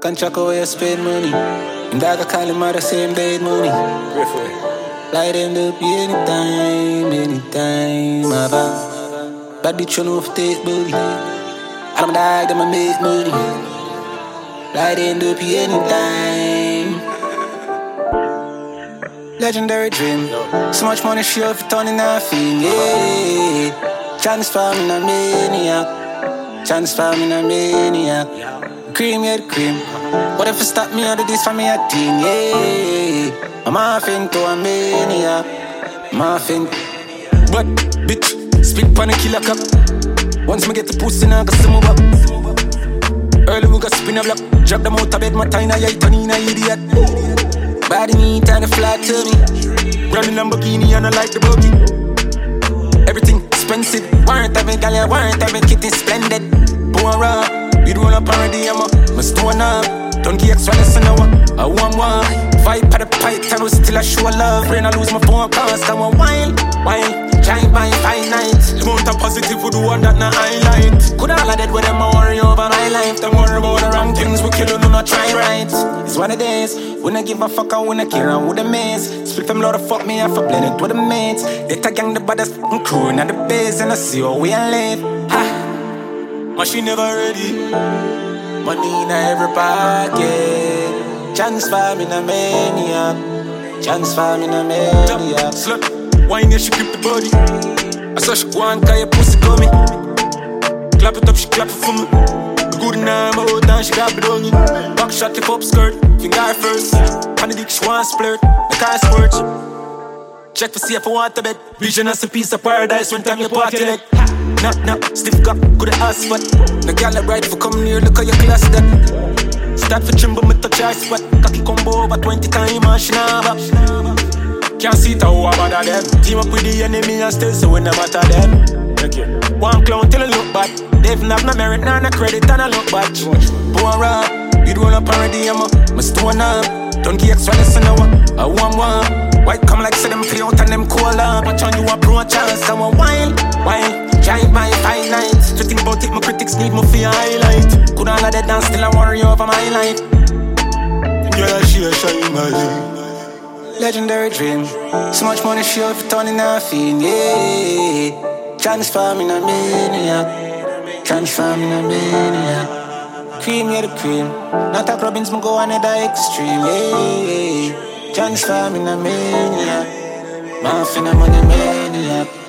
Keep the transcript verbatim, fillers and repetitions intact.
Can't track away you spend money. And dog I call him out the same day money. Light him up anytime, anytime, my bad. Bad bitch on off take booty. I'm a dog, them a make money. Light him up anytime. Legendary dream. So much money she off turning nothing, yeah. Transform in a maniac. Transform in a maniac. Cream, yeah, the cream. What if you stop me out of this for me a thing, yeah. I'm off into a maniac. I'm off in. But, bitch, speak on a killer cup. Once me get the pussy, now I got some move up. Early we got spin a block. Drop them out of bed, my time, I turn in a idiot. Body neat and a flat to me. Running Lamborghini and I like the buggy. Everything expensive. Warrant of a gal, warrant of a kitty splendid. Pour up, we do a parody, I'm a stone up. Don't get extra lesson now. I want one. Vibe at the pipe, and we still a show love. Brain I lose my phone calls, come on, wine, wine. Giant by five nights. The amount of positive we do one that na highlight. Could all of that with them a worry over my life. Don't worry about the wrong things, we kill you, do not try right. It's one of days, when I give a fuck, I wanna care and with the mates. Split them loud, fuck me, I for blend it with the mates. They tag gang the baddest f***ing crew in the base, and I see how we a live. Ha! Machine never ready. Money in every pocket. Transform in a maniac. Transform in a maniac. Slut. Wine yeah, she grip the body. I saw she go and call your pussy coming. Clap it up, she clap it for me. The good now, my old down, she grab it on you. Back shot, tip up skirt, finger first. On the dick, she want splurt, the car squirt. Check to see if I want to bed. Vision as a piece of paradise when time you party leg. Knock, knock, stiff cock, good ass spot. The gal that ride for come near, look at your class that. Start for trim, but me touch her spot. Cocky combo over twenty times, and she nah back. Can't see it how about them. Team up with the enemy and still so we no matter them. Okay. One clown till I look bad. They've not no merit, nor no credit, and I look bad. Pour up, you do a parody, I'm a stone up. Don't get extra lesson now. I want one. White come like say them play out and them cool up. Watch on you a pro chance, I want wine, wine. Giant by five nights. Just think about it, my critics need me for your highlight. Could all of that dance still I worry over my life. Yeah, she a shine my life. Legendary dream. So much money she off turning nothing, yeah. Transform in a maniac. Transform in a maniac. Cream, yeah, the cream. Not a Robbins, me go another extreme, yeah. Transform in a maniac. Muffin, I'm on a maniac.